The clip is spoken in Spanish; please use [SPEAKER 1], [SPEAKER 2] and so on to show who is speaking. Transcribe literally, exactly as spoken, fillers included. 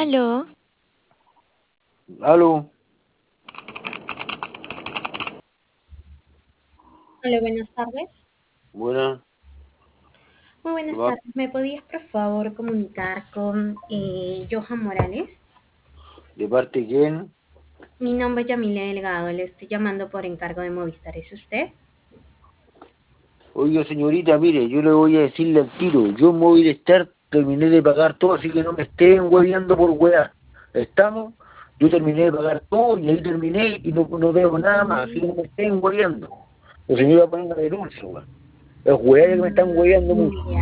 [SPEAKER 1] Aló,
[SPEAKER 2] Aló,
[SPEAKER 3] Hola, buenas tardes.
[SPEAKER 2] buena,
[SPEAKER 3] Muy
[SPEAKER 2] ¿qué
[SPEAKER 3] buenas
[SPEAKER 2] va?
[SPEAKER 3] tardes. ¿Me podías, por favor, comunicar con eh, Johan Morales?
[SPEAKER 2] ¿De parte quién?
[SPEAKER 3] Mi nombre es Yamile Delgado. Le estoy llamando por encargo de Movistar. ¿Es usted?
[SPEAKER 2] Oiga, señorita, mire, yo le voy a decirle al tiro, yo en Movistar terminé de pagar todo, así que no me estén hueveando por huear. ¿Estamos? Yo terminé de pagar todo y ahí terminé y no, no debo nada más, así que no me estén hueveando. O si no iba a poner una denuncia, weón. Es hueá que me están hueveando
[SPEAKER 3] Mm,
[SPEAKER 2] mucho.
[SPEAKER 3] ya.